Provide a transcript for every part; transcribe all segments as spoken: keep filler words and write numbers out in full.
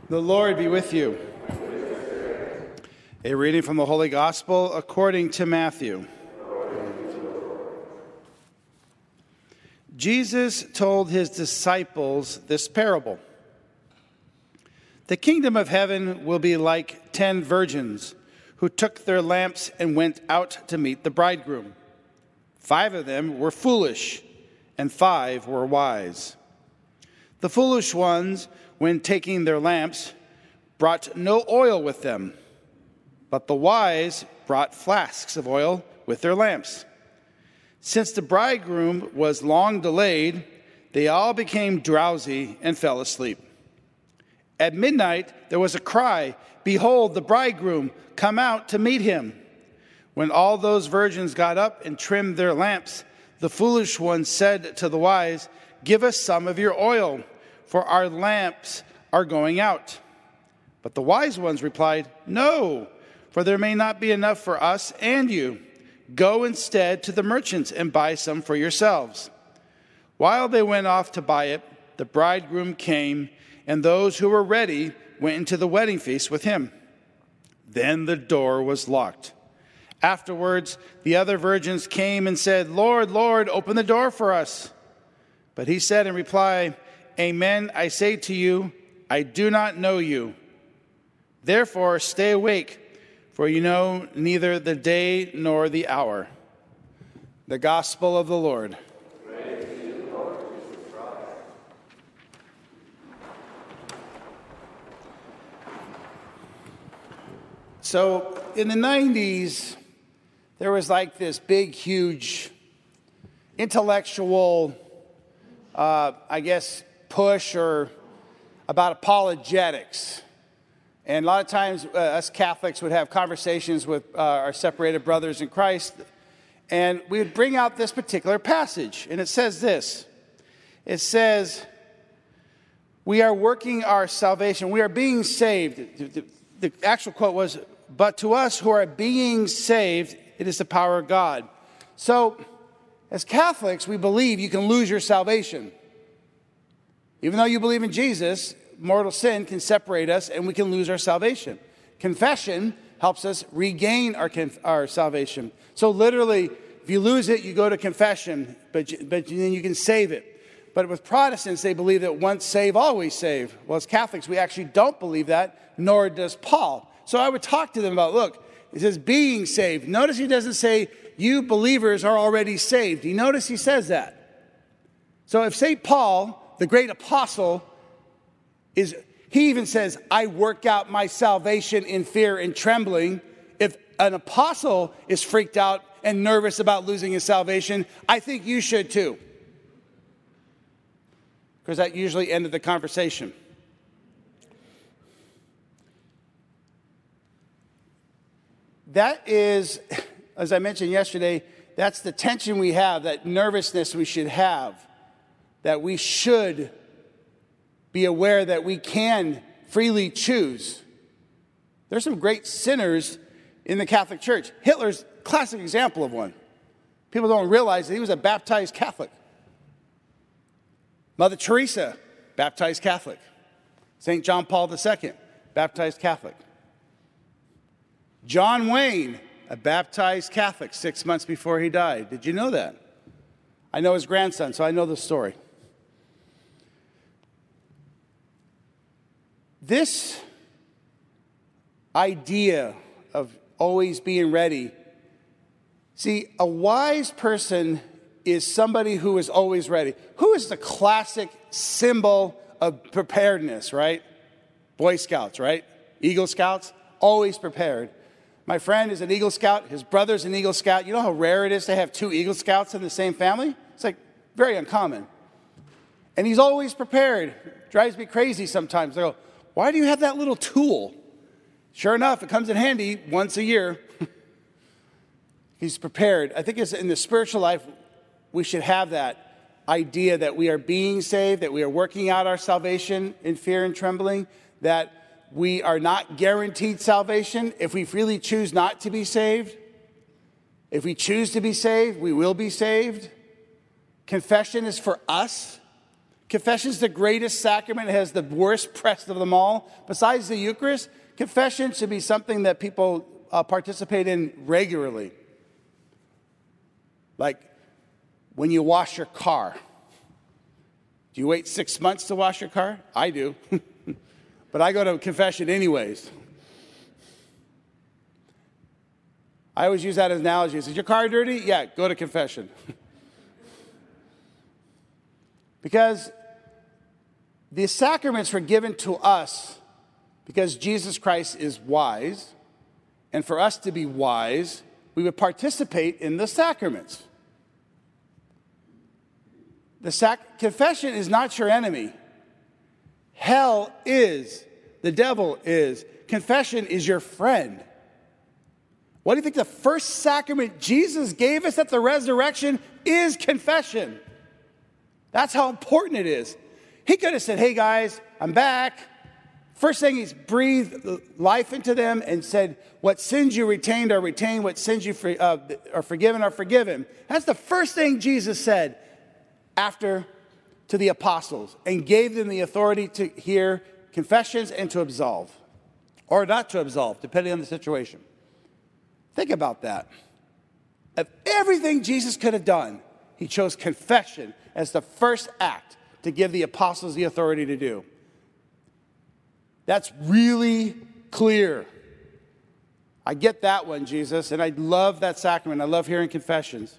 The Lord be with you. A reading from the Holy Gospel according to Matthew. Jesus told his disciples this parable. The kingdom of heaven will be like ten virgins who took their lamps and went out to meet the bridegroom. Five of them were foolish, and five were wise. The foolish ones, when taking their lamps, brought no oil with them, but the wise brought flasks of oil with their lamps. Since the bridegroom was long delayed, they all became drowsy and fell asleep. At midnight there was a cry, "Behold, the bridegroom, come out to meet him." When all those virgins got up and trimmed their lamps, the foolish ones said to the wise, "Give us some of your oil, for our lamps are going out." But the wise ones replied, "No, for there may not be enough for us and you. Go instead to the merchants and buy some for yourselves." While they went off to buy it, the bridegroom came, and those who were ready went into the wedding feast with him. Then the door was locked. Afterwards, the other virgins came and said, "Lord, Lord, open the door for us." But he said in reply, "Amen, I say to you, I do not know you. Therefore, stay awake, for you know neither the day nor the hour." The Gospel of the Lord. Praise to you, Lord Jesus Christ. So, in the nineties, there was like this big, huge intellectual, uh, I guess, push or about apologetics. And a lot of times, uh, us Catholics would have conversations with uh, our separated brothers in Christ, and we would bring out this particular passage. And it says this. It says, we are working our salvation. We are being saved. The, the, the actual quote was, "But to us who are being saved, it is the power of God." So, as Catholics, we believe you can lose your salvation. Even though you believe in Jesus, mortal sin can separate us and we can lose our salvation. Confession helps us regain our, our salvation. So literally, if you lose it, you go to confession, but, but then you can save it. But with Protestants, they believe that once saved, always saved. Well, as Catholics, we actually don't believe that, nor does Paul. So I would talk to them about, look, it says being saved. Notice he doesn't say, you believers are already saved. You notice he says that. So if Saint Paul, the great apostle, is he even says, I work out my salvation in fear and trembling. If an apostle is freaked out and nervous about losing his salvation, I think you should too. Because that usually ended the conversation. That is, as I mentioned yesterday, that's the tension we have, that nervousness we should have, that we should be aware that we can freely choose. There's some great sinners in the Catholic Church. Hitler's a classic example of one. People don't realize that he was a baptized Catholic. Mother Teresa, baptized Catholic. Saint John Paul the Second, baptized Catholic. John Wayne, a baptized Catholic six months before he died. Did you know that? I know his grandson, so I know the story. This idea of always being ready, see, a wise person is somebody who is always ready. Who is the classic symbol of preparedness, right? Boy Scouts, right? Eagle Scouts, always prepared. My friend is an Eagle Scout. His brother's an Eagle Scout. You know how rare it is to have two Eagle Scouts in the same family? It's like very uncommon. And he's always prepared. Drives me crazy sometimes. I go, why do you have that little tool? Sure enough, it comes in handy once a year. He's prepared. I think it's in the spiritual life, we should have that idea that we are being saved, that we are working out our salvation in fear and trembling, that we are not guaranteed salvation. If we freely choose not to be saved, if we choose to be saved, we will be saved. Confession is for us. Confession is the greatest sacrament. It has the worst press of them all. Besides the Eucharist, confession should be something that people uh, participate in regularly. Like when you wash your car. Do you wait six months to wash your car? I do. But I go to confession anyways. I always use that as an analogy. Is your car dirty? Yeah, go to confession. Because the sacraments were given to us because Jesus Christ is wise. And for us to be wise, we would participate in the sacraments. The sac- confession is not your enemy. Hell is. The devil is. Confession is your friend. What do you think the first sacrament Jesus gave us at the resurrection is? Confession. That's how important it is. He could have said, hey guys, I'm back. First thing, he's breathed life into them and said, what sins you retained are retained, what sins you for, uh, are forgiven are forgiven. That's the first thing Jesus said after to the apostles, and gave them the authority to hear confessions and to absolve, or not to absolve, depending on the situation. Think about that. Of everything Jesus could have done, he chose confession as the first act to give the apostles the authority to do. That's really clear. I get that one, Jesus, and I love that sacrament. I love hearing confessions.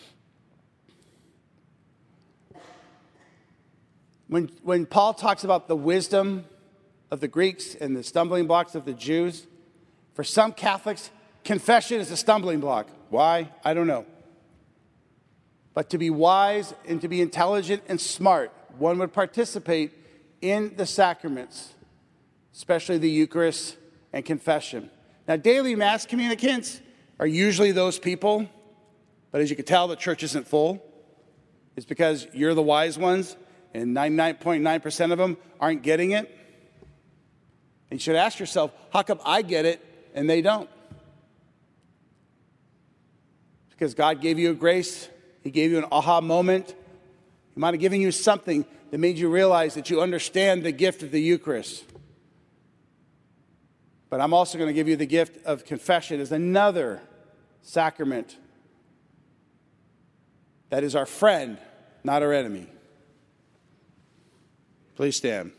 When, when Paul talks about the wisdom of the Greeks and the stumbling blocks of the Jews, for some Catholics, confession is a stumbling block. Why? I don't know. But to be wise and to be intelligent and smart, one would participate in the sacraments, especially the Eucharist and confession. Now, daily Mass communicants are usually those people, but as you can tell, the church isn't full. It's because you're the wise ones, and ninety-nine point nine percent of them aren't getting it. And you should ask yourself, how come I get it and they don't? Because God gave you a grace. He gave you an aha moment. He might have given you something that made you realize that you understand the gift of the Eucharist. But I'm also going to give you the gift of confession as another sacrament that is our friend, not our enemy. Please stand.